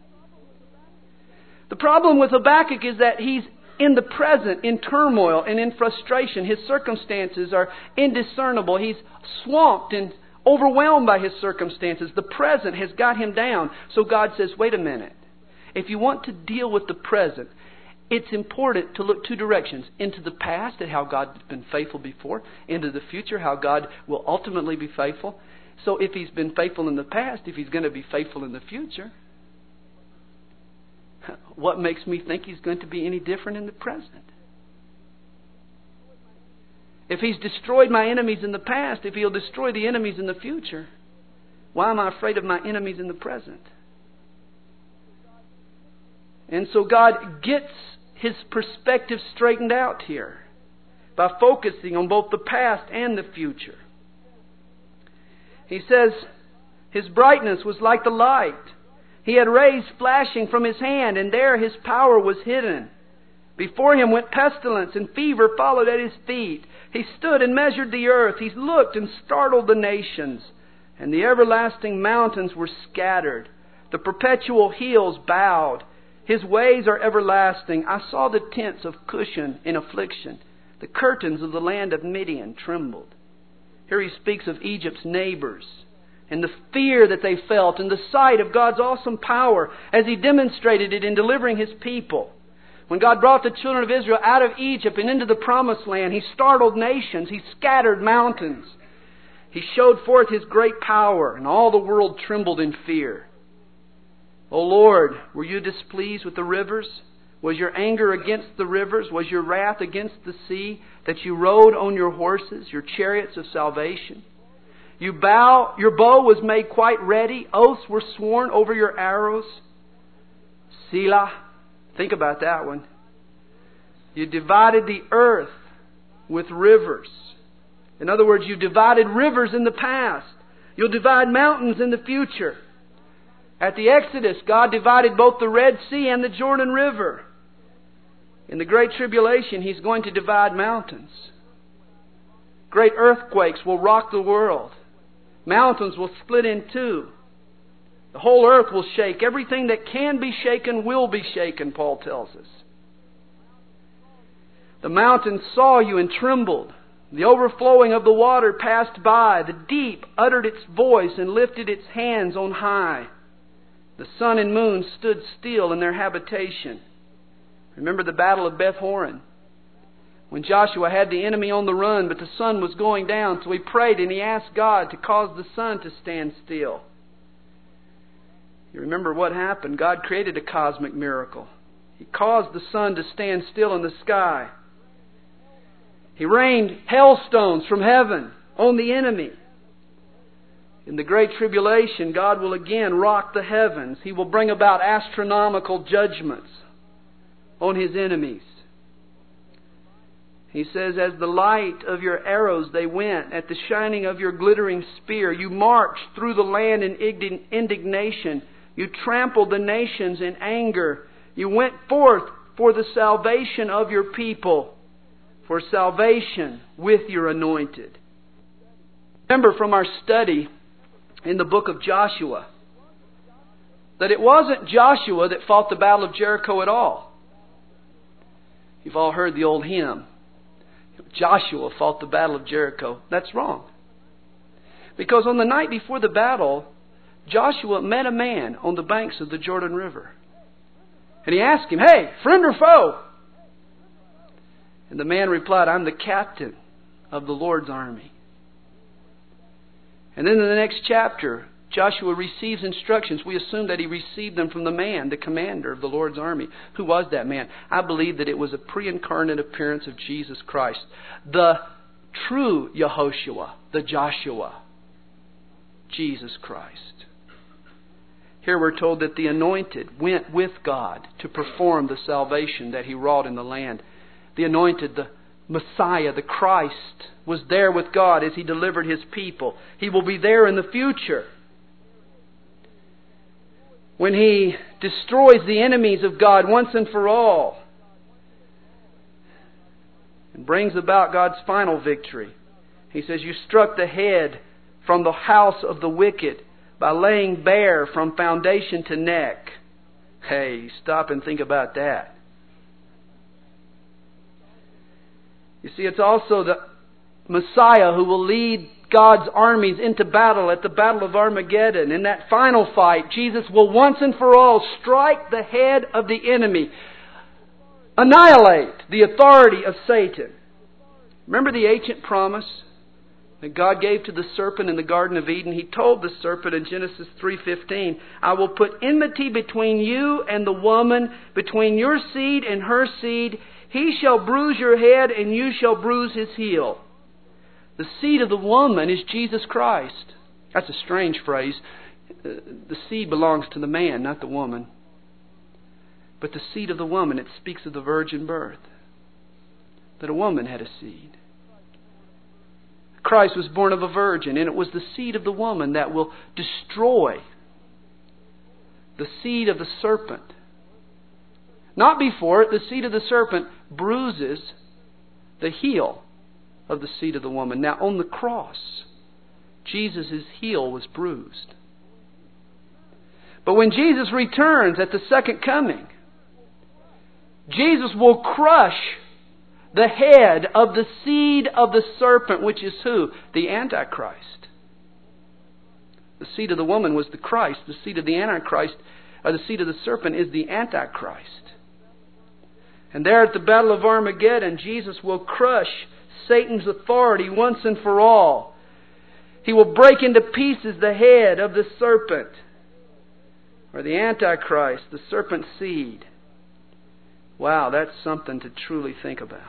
The problem with Habakkuk is that he's in the present, in turmoil and in frustration. His circumstances are indiscernible. He's swamped and overwhelmed by his circumstances. The present has got him down. So God says, wait a minute. If you want to deal with the present, it's important to look two directions. Into the past at how God has been faithful before. Into the future, how God will ultimately be faithful. So if He's been faithful in the past, if He's going to be faithful in the future, what makes me think He's going to be any different in the present? If He's destroyed my enemies in the past, if He'll destroy the enemies in the future, why am I afraid of my enemies in the present? And so God gets His perspective straightened out here by focusing on both the past and the future. He says, His brightness was like the light. He had rays flashing from His hand, and there His power was hidden. Before Him went pestilence, and fever followed at His feet. He stood and measured the earth. He looked and startled the nations. And the everlasting mountains were scattered. The perpetual hills bowed. His ways are everlasting. I saw the tents of Cushan in affliction. The curtains of the land of Midian trembled. Here he speaks of Egypt's neighbors and the fear that they felt in the sight of God's awesome power as He demonstrated it in delivering His people. When God brought the children of Israel out of Egypt and into the promised land, He startled nations. He scattered mountains. He showed forth His great power, and all the world trembled in fear. O Lord, were You displeased with the rivers? Was Your anger against the rivers? Was Your wrath against the sea, that You rode on Your horses, Your chariots of salvation? Your bow was made quite ready. Oaths were sworn over Your arrows. Selah. Think about that one. You divided the earth with rivers. In other words, You divided rivers in the past. You'll divide mountains in the future. At the Exodus, God divided both the Red Sea and the Jordan River. In the Great Tribulation, He's going to divide mountains. Great earthquakes will rock the world. Mountains will split in two. The whole earth will shake. Everything that can be shaken will be shaken, Paul tells us. The mountains saw You and trembled. The overflowing of the water passed by. The deep uttered its voice and lifted its hands on high. The sun and moon stood still in their habitation. Remember the battle of Beth Horon, when Joshua had the enemy on the run, but the sun was going down. So he prayed and he asked God to cause the sun to stand still. You remember what happened? God created a cosmic miracle. He caused the sun to stand still in the sky. He rained hailstones from heaven on the enemy. In the Great Tribulation, God will again rock the heavens. He will bring about astronomical judgments on His enemies. He says, as the light of Your arrows they went, at the shining of Your glittering spear. You marched through the land in indignation. You trampled the nations in anger. You went forth for the salvation of Your people, for salvation with Your anointed. Remember from our study in the book of Joshua that it wasn't Joshua that fought the battle of Jericho at all. You've all heard the old hymn, Joshua fought the battle of Jericho. That's wrong. Because on the night before the battle, Joshua met a man on the banks of the Jordan River. And he asked him, "Hey, friend or foe?" And the man replied, "I'm the captain of the Lord's army." And then in the next chapter, Joshua receives instructions. We assume that he received them from the man, the commander of the Lord's army. Who was that man? I believe that it was a pre-incarnate appearance of Jesus Christ. The true Yehoshua, the Joshua, Jesus Christ. Here we're told that the anointed went with God to perform the salvation that He wrought in the land. The anointed, the Messiah, the Christ, was there with God as He delivered His people. He will be there in the future when He destroys the enemies of God once and for all and brings about God's final victory. He says, "You struck the head from the house of the wicked by laying bare from foundation to neck." Hey, stop and think about that. You see, it's also the Messiah who will lead God's armies into battle at the Battle of Armageddon. In that final fight, Jesus will once and for all strike the head of the enemy, annihilate the authority of Satan. Remember the ancient promise that God gave to the serpent in the Garden of Eden? He told the serpent in Genesis 3:15, "I will put enmity between you and the woman, between your seed and her seed. He shall bruise your head, and you shall bruise his heel." The seed of the woman is Jesus Christ. That's a strange phrase. The seed belongs to the man, not the woman. But the seed of the woman, it speaks of the virgin birth. That a woman had a seed. Christ was born of a virgin, and it was the seed of the woman that will destroy the seed of the serpent. Not before it, the seed of the serpent bruises the heel of the seed of the woman. Now on the cross, Jesus' heel was bruised. But when Jesus returns at the second coming, Jesus will crush the head of the seed of the serpent, which is who? The Antichrist. The seed of the woman was the Christ. The seed of the Antichrist, or the seed of the serpent, is the Antichrist. And there at the Battle of Armageddon, Jesus will crush Satan's authority once and for all. He will break into pieces the head of the serpent, or the Antichrist, the serpent's seed. Wow, that's something to truly think about.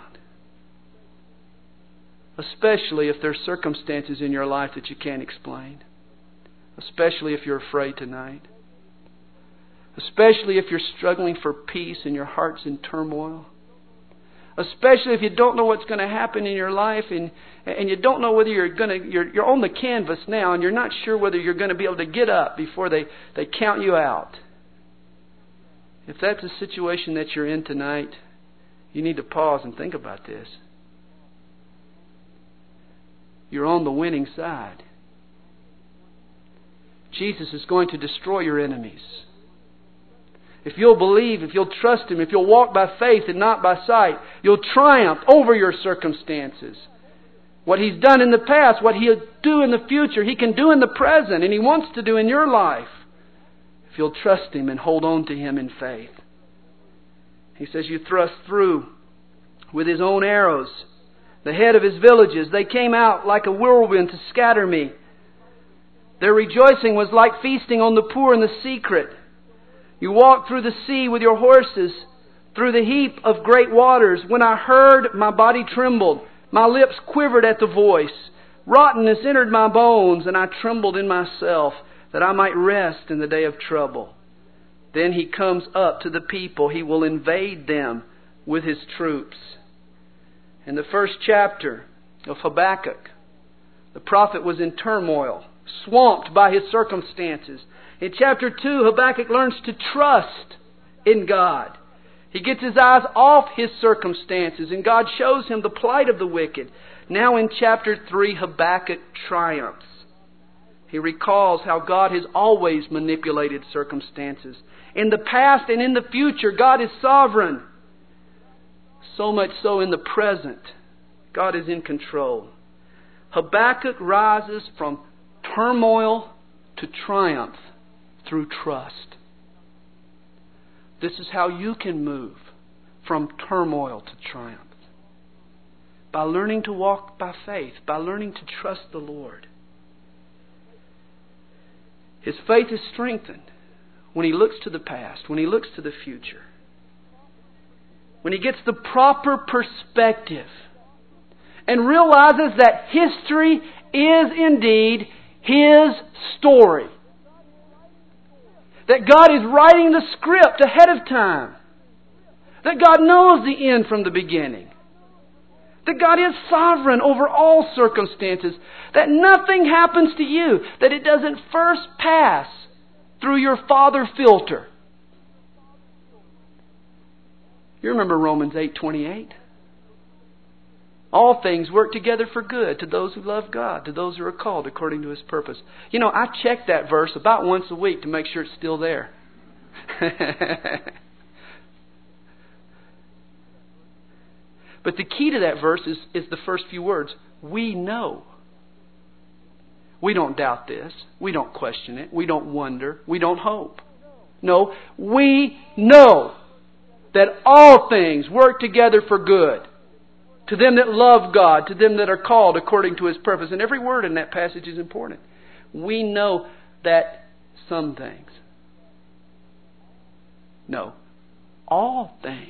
Especially if there's circumstances in your life that you can't explain. Especially if you're afraid tonight. Especially if you're struggling for peace and your heart's in turmoil. Especially if you don't know what's going to happen in your life and you don't know whether you're on the canvas now and you're not sure whether you're going to be able to get up before they count you out. If that's the situation that you're in tonight, you need to pause and think about this. You're on the winning side. Jesus is going to destroy your enemies. If you'll believe, if you'll trust Him, if you'll walk by faith and not by sight, you'll triumph over your circumstances. What He's done in the past, what He'll do in the future, He can do in the present, and He wants to do in your life. If you'll trust Him and hold on to Him in faith. He says, "You thrust through with His own arrows the head of His villages. They came out like a whirlwind to scatter me. Their rejoicing was like feasting on the poor in the secret. You walked through the sea with your horses, through the heap of great waters. When I heard, my body trembled. My lips quivered at the voice. Rottenness entered my bones, and I trembled in myself, that I might rest in the day of trouble." Then He comes up to the people. He will invade them with His troops. In the first chapter of Habakkuk, the prophet was in turmoil, swamped by his circumstances. In chapter 2, Habakkuk learns to trust in God. He gets his eyes off his circumstances, and God shows him the plight of the wicked. Now in chapter 3, Habakkuk triumphs. He recalls how God has always manipulated circumstances. In the past and in the future, God is sovereign. So much so in the present, God is in control. Habakkuk rises from turmoil to triumph through trust. This is how you can move from turmoil to triumph. By learning to walk by faith, by learning to trust the Lord. His faith is strengthened when he looks to the past, when he looks to the future. When he gets the proper perspective and realizes that history is indeed his story. That God is writing the script ahead of time. That God knows the end from the beginning. That God is sovereign over all circumstances. That nothing happens to you that it doesn't first pass through your Father filter. You remember Romans 8:28. All things work together for good to those who love God, to those who are called according to His purpose. You know, I check that verse about once a week to make sure it's still there. But the key to that verse is the first few words. We know. We don't doubt this. We don't question it. We don't wonder. We don't hope. No, we know that all things work together for good. To them that love God, to them that are called according to His purpose. And every word in that passage is important. We know that some things. No, all things.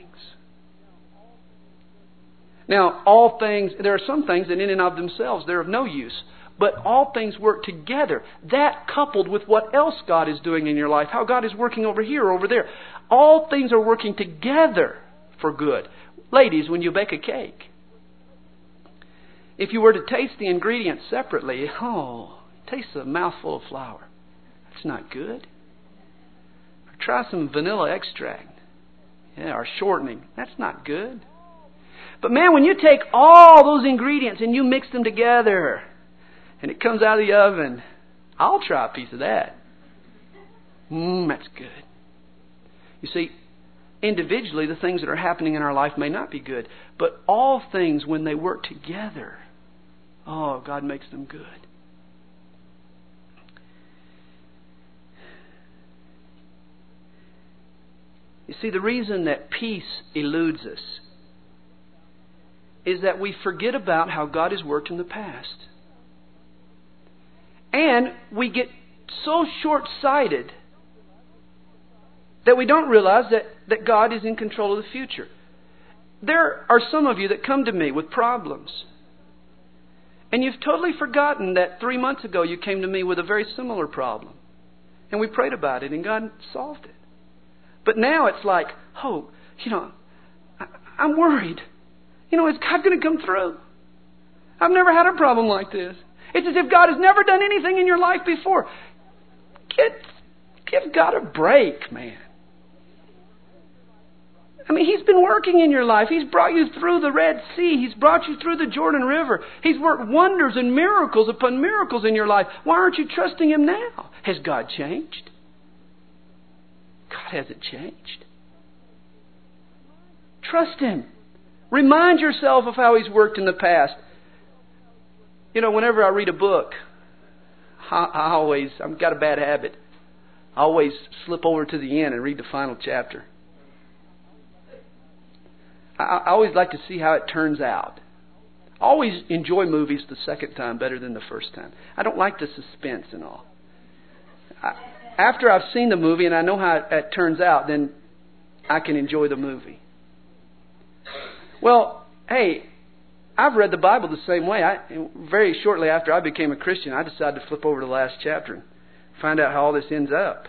Now, all things, there are some things that in and of themselves, they're of no use. But all things work together. That coupled with what else God is doing in your life, how God is working over here, over there. All things are working together for good. Ladies, when you bake a cake, if you were to taste the ingredients separately, it tastes a mouthful of flour. That's not good. Or try some vanilla extract. Or shortening. That's not good. But man, when you take all those ingredients and you mix them together and it comes out of the oven, I'll try a piece of that. That's good. You see, individually, the things that are happening in our life may not be good. But all things, when they work together, God makes them good. You see, the reason that peace eludes us is that we forget about how God has worked in the past. And we get so short-sighted that we don't realize that God is in control of the future. There are some of you that come to me with problems. And you've totally forgotten that 3 months ago you came to me with a very similar problem. And we prayed about it and God solved it. But now it's like, I'm worried. Is God going to come through? I've never had a problem like this. It's as if God has never done anything in your life before. Give God a break, man. I mean, He's been working in your life. He's brought you through the Red Sea. He's brought you through the Jordan River. He's worked wonders and miracles upon miracles in your life. Why aren't you trusting Him now? Has God changed? God hasn't changed. Trust Him. Remind yourself of how He's worked in the past. Whenever I read a book, I've got a bad habit. I always slip over to the end and read the final chapter. I always like to see how it turns out. I always enjoy movies the second time better than the first time. I don't like the suspense and all. After I've seen the movie and I know how it turns out, then I can enjoy the movie. Well, hey, I've read the Bible the same way. Very shortly after I became a Christian, I decided to flip over to the last chapter and find out how all this ends up.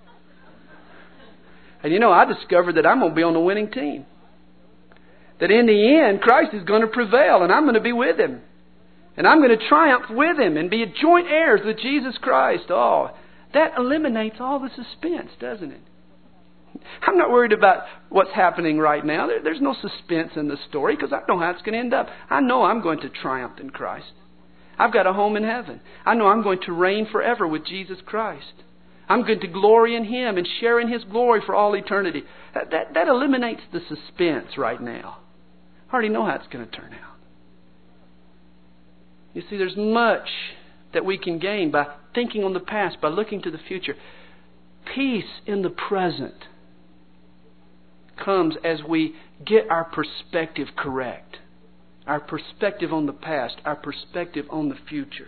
And I discovered that I'm going to be on the winning team. That in the end, Christ is going to prevail and I'm going to be with Him. And I'm going to triumph with Him and be joint heirs with Jesus Christ. That eliminates all the suspense, doesn't it? I'm not worried about what's happening right now. There's no suspense in the story because I know how it's going to end up. I know I'm going to triumph in Christ. I've got a home in heaven. I know I'm going to reign forever with Jesus Christ. I'm going to glory in Him and share in His glory for all eternity. That eliminates the suspense right now. I already know how it's going to turn out. You see, there's much that we can gain by thinking on the past, by looking to the future. Peace in the present comes as we get our perspective correct. Our perspective on the past, our perspective on the future.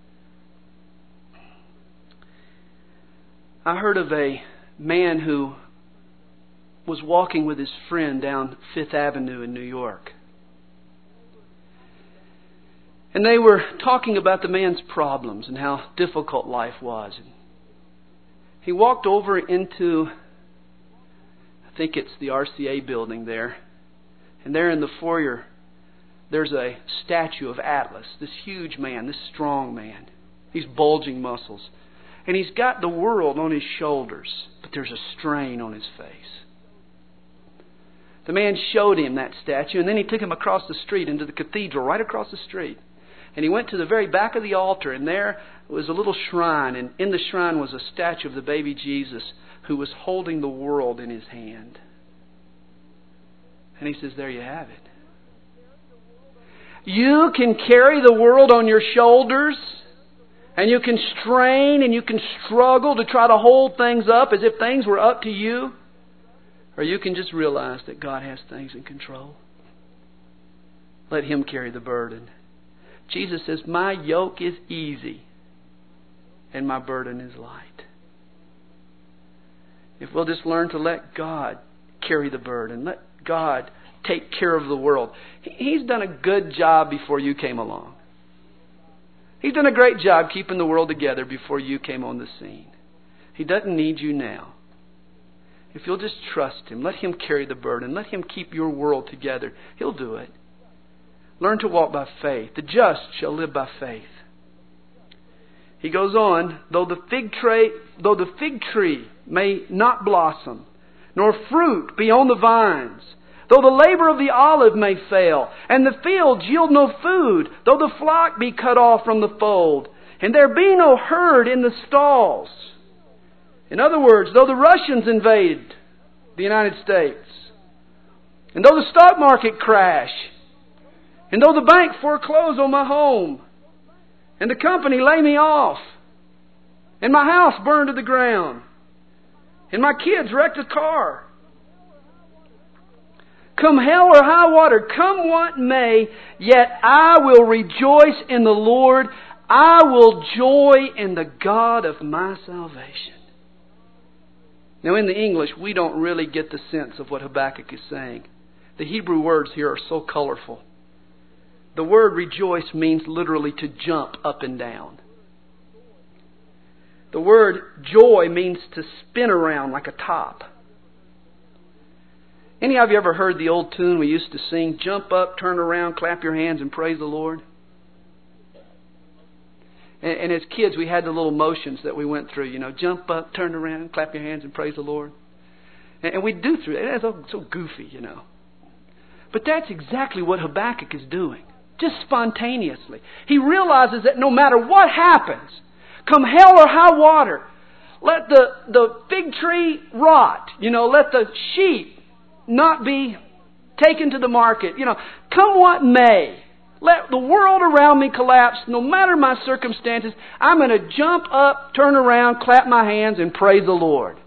I heard of a man who was walking with his friend down Fifth Avenue in New York. And they were talking about the man's problems and how difficult life was. And he walked over into, I think it's the RCA building there. And there in the foyer, there's a statue of Atlas, this huge man, this strong man, these bulging muscles. And he's got the world on his shoulders, but there's a strain on his face. The man showed him that statue, and then he took him across the street into the cathedral, right across the street. And he went to the very back of the altar, and there was a little shrine, and in the shrine was a statue of the baby Jesus who was holding the world in his hand. And he says, there you have it. You can carry the world on your shoulders, and you can strain and you can struggle to try to hold things up as if things were up to you. Or you can just realize that God has things in control. Let Him carry the burden. Jesus says, my yoke is easy and my burden is light. If we'll just learn to let God carry the burden, let God take care of the world. He's done a good job before you came along. He's done a great job keeping the world together before you came on the scene. He doesn't need you now. If you'll just trust Him, let Him carry the burden, let Him keep your world together, He'll do it. Learn to walk by faith. The just shall live by faith. He goes on, though the fig tree may not blossom, nor fruit be on the vines, though the labor of the olive may fail, and the fields yield no food, though the flock be cut off from the fold, and there be no herd in the stalls. In other words, though the Russians invade the United States, and though the stock market crash, and though the bank foreclose on my home, and the company lay me off, and my house burned to the ground, and my kids wrecked a car, come hell or high water, come what may, yet I will rejoice in the Lord. I will joy in the God of my salvation. Now in the English, we don't really get the sense of what Habakkuk is saying. The Hebrew words here are so colorful. The word rejoice means literally to jump up and down. The word joy means to spin around like a top. Any of you ever heard the old tune we used to sing, jump up, turn around, clap your hands and praise the Lord? And as kids we had the little motions that we went through, jump up, turn around, clap your hands and praise the Lord. And we'd do through it. It's so goofy, But that's exactly what Habakkuk is doing. Just spontaneously. He realizes that no matter what happens, come hell or high water, let the fig tree rot, let the sheep not be taken to the market, come what may, let the world around me collapse, no matter my circumstances, I'm going to jump up, turn around, clap my hands and praise the Lord.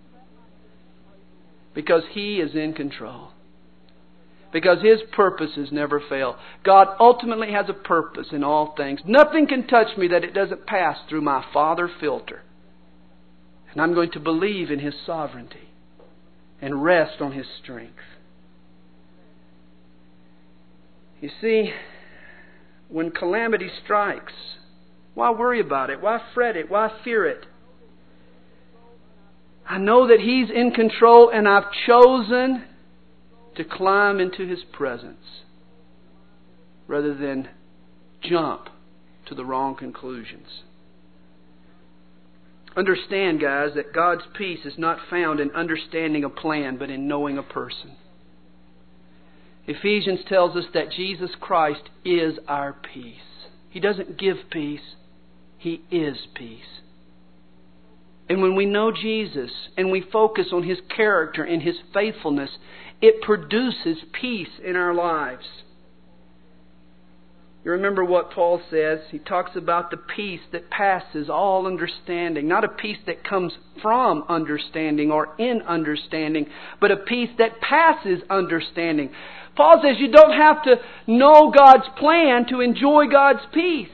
Because He is in control. Because His purposes never fail. God ultimately has a purpose in all things. Nothing can touch me that it doesn't pass through my Father filter. And I'm going to believe in His sovereignty and rest on His strength. You see, when calamity strikes, why worry about it? Why fret it? Why fear it? I know that He's in control, and I've chosen to climb into His presence rather than jump to the wrong conclusions. Understand, guys, that God's peace is not found in understanding a plan, but in knowing a person. Ephesians tells us that Jesus Christ is our peace. He doesn't give peace. He is peace. And when we know Jesus and we focus on His character and His faithfulness, it produces peace in our lives. You remember what Paul says? He talks about the peace that passes all understanding. Not a peace that comes from understanding or in understanding, but a peace that passes understanding. Paul says you don't have to know God's plan to enjoy God's peace.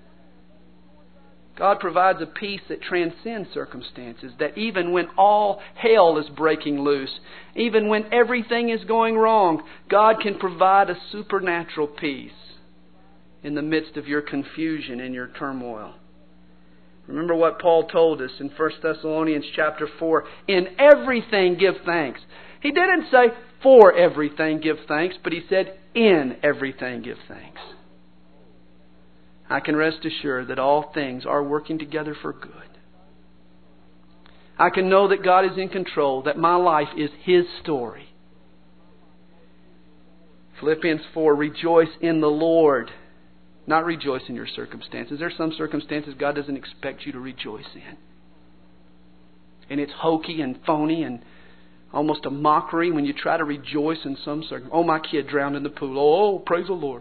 God provides a peace that transcends circumstances, that even when all hell is breaking loose, even when everything is going wrong, God can provide a supernatural peace in the midst of your confusion and your turmoil. Remember what Paul told us in 1 Thessalonians chapter 4, in everything give thanks. He didn't say for everything give thanks, but he said in everything give thanks. I can rest assured that all things are working together for good. I can know that God is in control, that my life is His story. Philippians 4, rejoice in the Lord. Not rejoice in your circumstances. There are some circumstances God doesn't expect you to rejoice in. And it's hokey and phony and almost a mockery when you try to rejoice in some circumstances. Oh, my kid drowned in the pool. Oh, praise the Lord.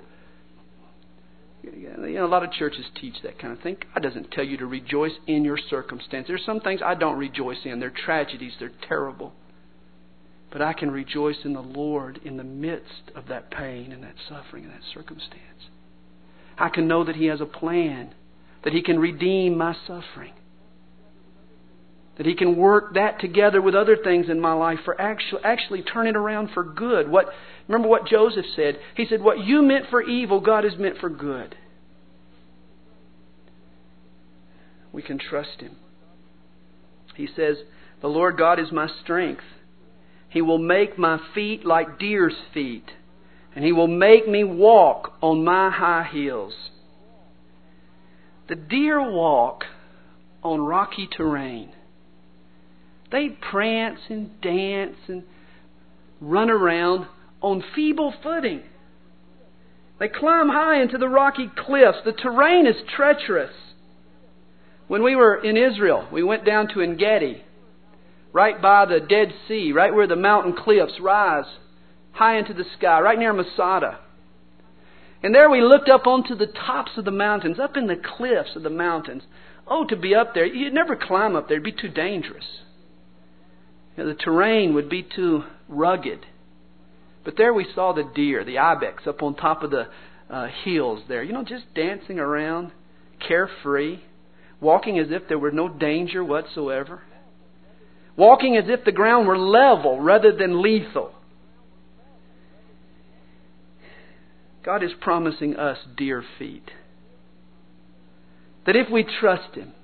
You know, a lot of churches teach that kind of thing. God doesn't tell you to rejoice in your circumstance. There's some things I don't rejoice in. They're tragedies. They're terrible. But I can rejoice in the Lord in the midst of that pain and that suffering and that circumstance. I can know that He has a plan, that He can redeem my suffering, that He can work that together with other things in my life for actually turn it around for good. Remember what Joseph said? He said, what you meant for evil, God has meant for good. We can trust Him. He says, the Lord God is my strength. He will make my feet like deer's feet, and He will make me walk on my high heels. The deer walk on rocky terrain. They prance and dance and run around on feeble footing. They climb high into the rocky cliffs. The terrain is treacherous. When we were in Israel, we went down to En-Gedi, right by the Dead Sea, right where the mountain cliffs rise high into the sky, right near Masada. And there we looked up onto the tops of the mountains, up in the cliffs of the mountains. Oh, to be up there. You'd never climb up there. It'd be too dangerous. You know, the terrain would be too rugged. But there we saw the deer, the ibex, up on top of the hills there. You know, just dancing around, carefree, walking as if there were no danger whatsoever. Walking as if the ground were level rather than lethal. God is promising us deer feet. That if we trust Him,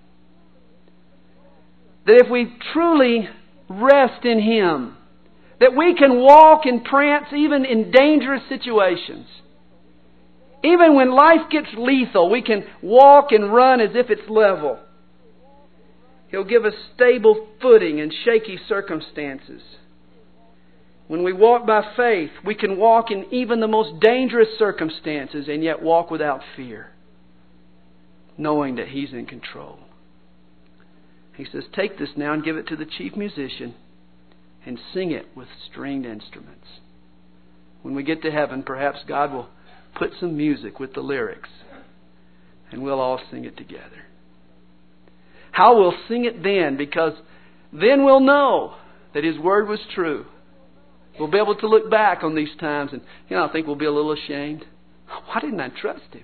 that if we truly rest in Him, that we can walk and prance even in dangerous situations. Even when life gets lethal, we can walk and run as if it's level. He'll give us stable footing in shaky circumstances. When we walk by faith, we can walk in even the most dangerous circumstances and yet walk without fear, knowing that He's in control. He says, take this now and give it to the chief musician and sing it with stringed instruments. When we get to heaven, perhaps God will put some music with the lyrics and we'll all sing it together. How we'll sing it then, because then we'll know that His Word was true. We'll be able to look back on these times and, I think we'll be a little ashamed. Why didn't I trust Him?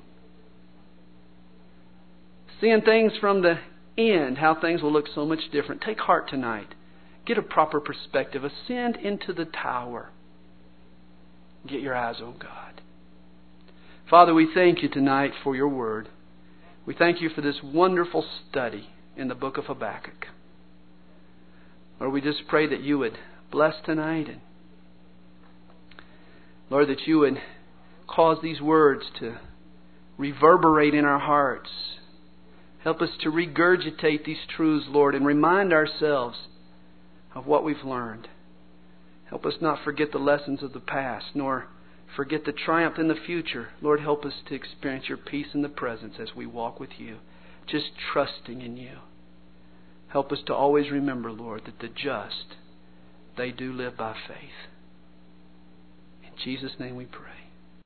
Seeing things from the end, how things will look so much different. Take heart tonight. Get a proper perspective. Ascend into the tower. Get your eyes on God. Father, we thank You tonight for Your Word. We thank You for this wonderful study in the book of Habakkuk. Lord, we just pray that You would bless tonight, and Lord, that You would cause these words to reverberate in our hearts. Help us to regurgitate these truths, Lord, and remind ourselves of what we've learned. Help us not forget the lessons of the past, nor forget the triumph in the future. Lord, help us to experience Your peace in the presence as we walk with You, just trusting in You. Help us to always remember, Lord, that the just, they do live by faith. In Jesus' name we pray.